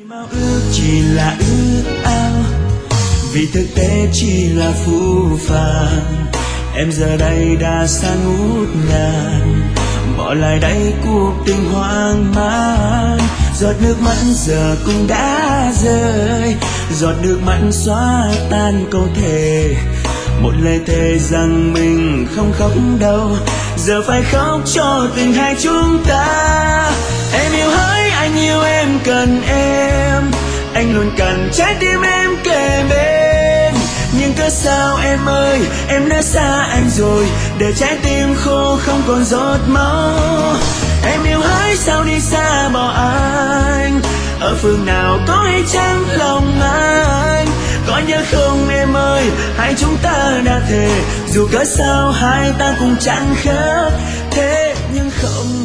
Mong ước chỉ là ước ao, vì thực tế chỉ là phũ phàng. Em giờ đây đã xa ngút ngàn, bỏ lại đây cuộc tình hoang mang. Giọt nước mắt giờ cũng đã rơi, giọt nước mắt xóa tan câu thề. Một lời thề rằng mình không khóc đâu, giờ phải khóc cho tình hai chúng ta. Em yêu hỡi, anh yêu em, cần em, anh luôn cần trái tim em kề bên. Nhưng cớ sao em ơi, em đã xa anh rồi, để trái tim khô không còn giọt máu. Em yêu hỡi, sao đi xa bỏ anh, ở phương nào có hay chăng lòng anh. Có nhớ không em ơi, hai chúng ta đã thề, dù cớ sao hai ta cũng chẳng khác thế nhưng không